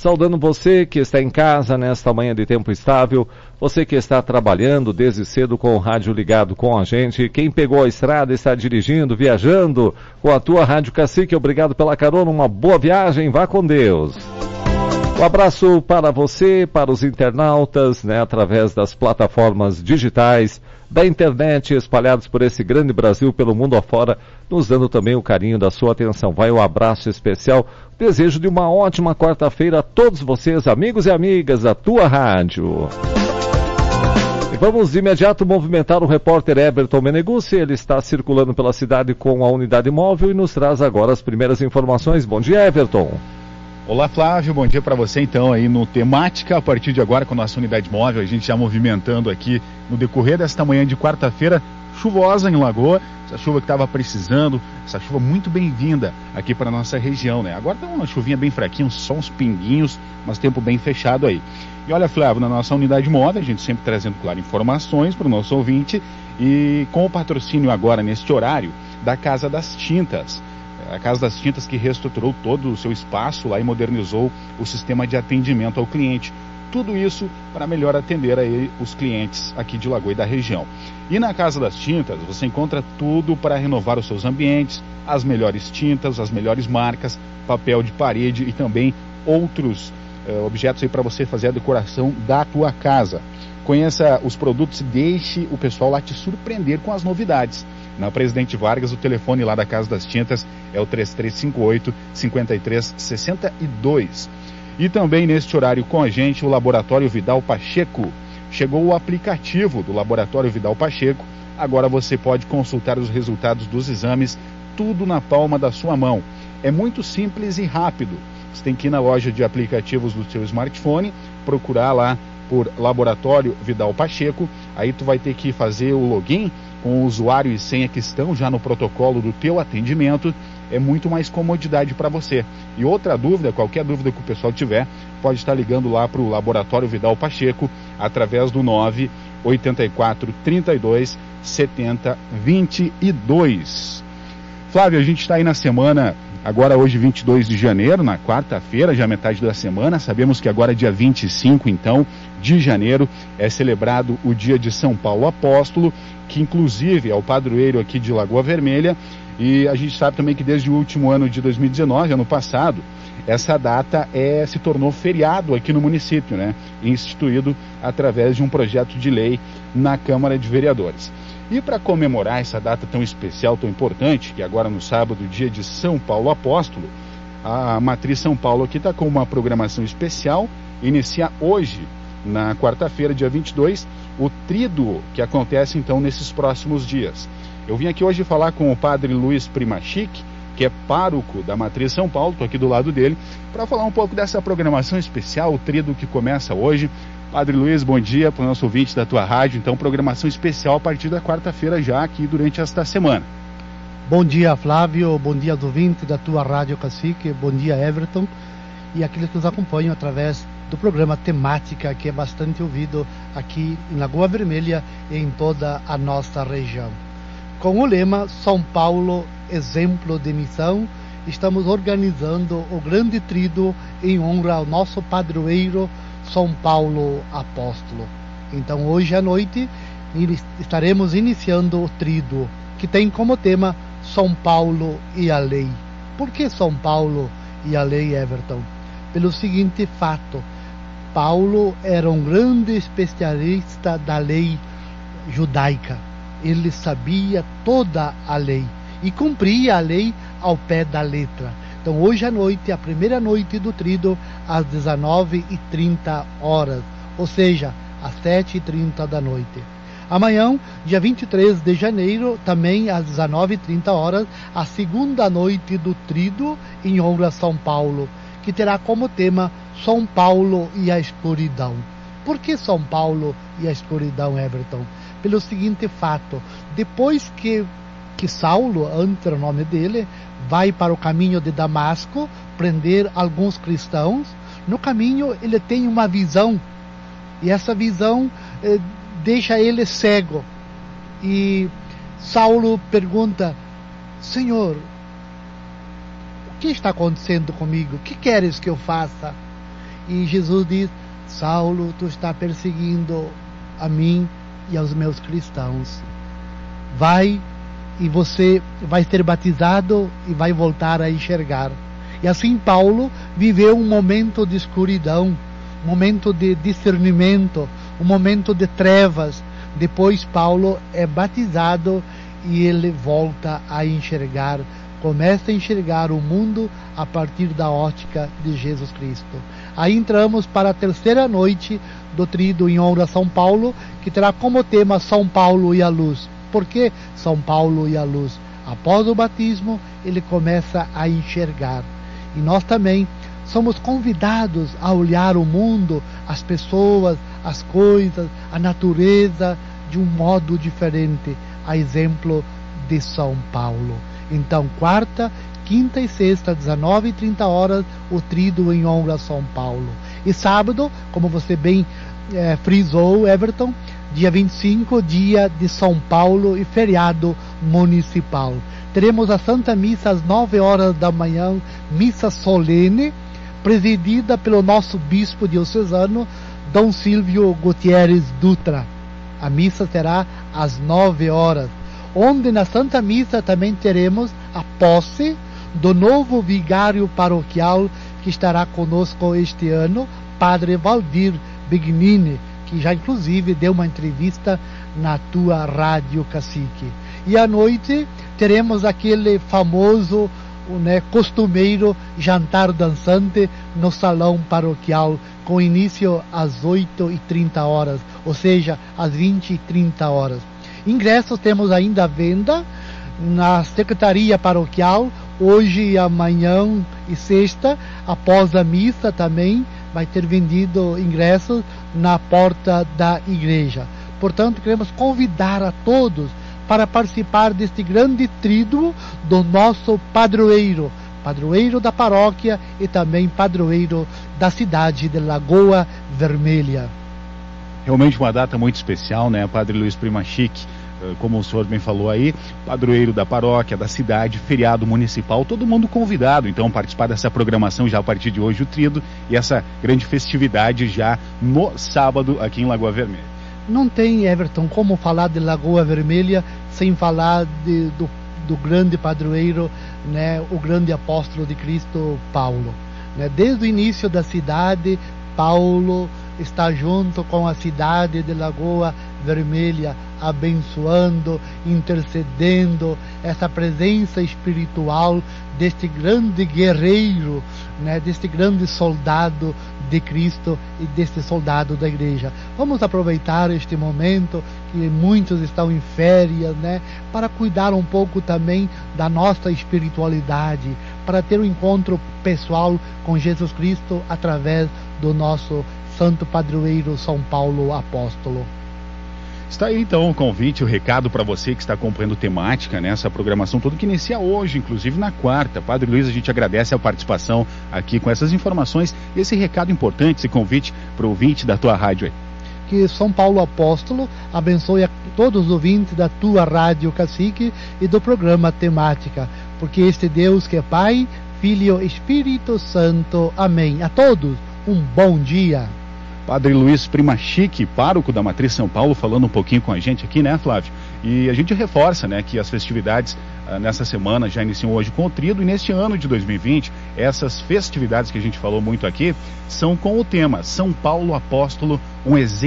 Saudando você que está em casa nesta manhã de tempo estável, você que está trabalhando desde cedo com o rádio ligado com a gente, quem pegou a estrada, está dirigindo, viajando com a tua Rádio Cacique, obrigado pela carona, uma boa viagem, vá com Deus. Um abraço para você, para os internautas, através das plataformas digitais, da internet, espalhados por esse grande Brasil, pelo mundo afora, nos dando também o carinho da sua atenção. Vai um abraço especial, desejo de uma ótima quarta-feira a todos vocês, amigos e amigas da tua rádio. E vamos de imediato movimentar o repórter Everton Meneguzzi, ele está circulando pela cidade com a unidade móvel e nos traz agora as primeiras informações. Bom dia, Everton. Olá, Flávio, bom dia para você então aí no Temática, a partir de agora com a nossa unidade móvel, a gente já movimentando aqui no decorrer desta manhã de quarta-feira, chuvosa em Lagoa, essa chuva que estava precisando, essa chuva muito bem-vinda aqui para a nossa região, Agora tá uma chuvinha bem fraquinha, só uns pinguinhos, mas tempo bem fechado aí. E olha, Flávio, na nossa unidade móvel, a gente sempre trazendo, claro, informações para o nosso ouvinte e com o patrocínio agora neste horário da Casa das Tintas. A Casa das Tintas que reestruturou todo o seu espaço lá e modernizou o sistema de atendimento ao cliente. Tudo isso para melhor atender aí os clientes aqui de Lagoa e da região. E na Casa das Tintas você encontra tudo para renovar os seus ambientes, as melhores tintas, as melhores marcas, papel de parede e também outros objetos aí para você fazer a decoração da tua casa. Conheça os produtos e deixe o pessoal lá te surpreender com as novidades. Na Presidente Vargas, o telefone lá da Casa das Tintas é o 3358-5362. E também neste horário com a gente, o Laboratório Vidal Pacheco. Chegou o aplicativo do Laboratório Vidal Pacheco. Agora você pode consultar os resultados dos exames, tudo na palma da sua mão. É muito simples e rápido. Você tem que ir na loja de aplicativos do seu smartphone, procurar lá por Laboratório Vidal Pacheco. Aí tu vai ter que fazer o login com o usuário e senha que estão já no protocolo do teu atendimento, é muito mais comodidade para você. E outra dúvida, qualquer dúvida que o pessoal tiver, pode estar ligando lá para o Laboratório Vidal Pacheco, através do 984-32-70-22. Flávio, a gente está aí na semana, agora hoje 22 de janeiro, na quarta-feira, já metade da semana, sabemos que agora dia 25, então, de janeiro, é celebrado o dia de São Paulo Apóstolo, que inclusive é o padroeiro aqui de Lagoa Vermelha, e a gente sabe também que desde o último ano de 2019, ano passado, essa data se tornou feriado aqui no município, instituído através de um projeto de lei na Câmara de Vereadores. E para comemorar essa data tão especial, tão importante, que agora no sábado, dia de São Paulo Apóstolo, a Matriz São Paulo aqui está com uma programação especial, inicia hoje, na quarta-feira, dia 22, o tríduo que acontece então nesses próximos dias. Eu vim aqui hoje falar com o padre Luiz Primachic, que é pároco da Matriz São Paulo, estou aqui do lado dele, para falar um pouco dessa programação especial, o tríduo que começa hoje. Padre Luiz, bom dia para o nosso ouvinte da tua rádio, então programação especial a partir da quarta-feira já aqui durante esta semana. Bom dia, Flávio, bom dia aos ouvintes da tua Rádio Cacique, bom dia, Everton, e aqueles que nos acompanham através do programa Temática, que é bastante ouvido aqui em Lagoa Vermelha e em toda a nossa região. Com o lema São Paulo, exemplo de missão, estamos organizando o grande tríduo em honra ao nosso padroeiro São Paulo Apóstolo. Então hoje à noite estaremos iniciando o tríduo, que tem como tema São Paulo e a lei. Por que São Paulo e a lei, Everton? Pelo seguinte fato: Paulo era um grande especialista da lei judaica. Ele sabia toda a lei e cumpria a lei ao pé da letra. Então hoje à noite, a primeira noite do tríduo, às 19h30, ou seja, às 7h30 da noite. Amanhã, dia 23 de janeiro, também às 19h30, a segunda noite do tríduo em honra a São Paulo, que terá como tema São Paulo e a escuridão. Por que São Paulo e a escuridão, Everton? Pelo seguinte fato: depois que Saulo, antes era o nome dele, vai para o caminho de Damasco prender alguns cristãos, no caminho ele tem uma visão, e essa visão deixa ele cego. E Saulo pergunta: Senhor, o que está acontecendo comigo? O que queres que eu faça? e Jesus diz: Saulo, tu está perseguindo a mim e aos meus cristãos. Vai e você vai ser batizado e vai voltar a enxergar. E assim Paulo viveu um momento de escuridão, um momento de discernimento, um momento de trevas. Depois Paulo é batizado e ele volta a enxergar, começa a enxergar o mundo a partir da ótica de Jesus Cristo. Aí entramos para a terceira noite do Tríduo em honra a São Paulo, que terá como tema São Paulo e a luz. Por que São Paulo e a luz? Após o batismo, ele começa a enxergar. E nós também somos convidados a olhar o mundo, as pessoas, as coisas, a natureza de um modo diferente, a exemplo de São Paulo. Então, quarta, quinta e sexta, 19h30, o Tríduo em honra a São Paulo. E sábado, como você bem frisou, Everton, dia 25, dia de São Paulo e feriado municipal. Teremos a Santa Missa às 9h da manhã, missa solene, presidida pelo nosso bispo diocesano, Dom Silvio Gutierrez Dutra. A missa será às 9h, onde na Santa Missa também teremos a posse do novo vigário paroquial que estará conosco este ano, Padre Valdir Bignini, que já inclusive deu uma entrevista na tua Rádio Cacique. E à noite teremos aquele famoso, costumeiro jantar dançante no salão paroquial, com início às 8h30, ou seja, às 20h30. Ingressos temos ainda à venda na Secretaria Paroquial, hoje, amanhã e sexta, após a missa também vai ter vendido ingressos na porta da igreja. Portanto, queremos convidar a todos para participar deste grande tríduo do nosso padroeiro da paróquia e também padroeiro da cidade de Lagoa Vermelha. Realmente uma data muito especial, né, Padre Luiz Primachique? Como o senhor bem falou aí, padroeiro da paróquia, da cidade, feriado municipal, todo mundo convidado, então, a participar dessa programação já a partir de hoje, o Tríduo, e essa grande festividade já no sábado aqui em Lagoa Vermelha. Não tem, Everton, como falar de Lagoa Vermelha sem falar do grande padroeiro, né, o grande apóstolo de Cristo, Paulo. Né? Desde o início da cidade, Paulo está junto com a cidade de Lagoa Vermelha, abençoando, intercedendo, essa presença espiritual deste grande guerreiro, né, deste grande soldado de Cristo e deste soldado da igreja. Vamos aproveitar este momento que muitos estão em férias, né, para cuidar um pouco também da nossa espiritualidade, para ter um encontro pessoal com Jesus Cristo através do nosso Santo Padroeiro São Paulo Apóstolo. Está aí então o convite, o recado para você que está acompanhando temática, né, essa programação toda que inicia hoje, inclusive na quarta. Padre Luiz, a gente agradece a participação aqui com essas informações e esse recado importante, esse convite para o ouvinte da tua rádio aí. Que São Paulo Apóstolo abençoe a todos os ouvintes da tua Rádio Cacique e do programa Temática, porque este Deus que é Pai, Filho e Espírito Santo. Amém. A todos, um bom dia. Padre Luiz Primachique, pároco da Matriz São Paulo, falando um pouquinho com a gente aqui, né, Flávio? E a gente reforça, né, que as festividades nessa semana já iniciam hoje com o Tríduo, e neste ano de 2020, essas festividades que a gente falou muito aqui, são com o tema São Paulo Apóstolo, um exemplo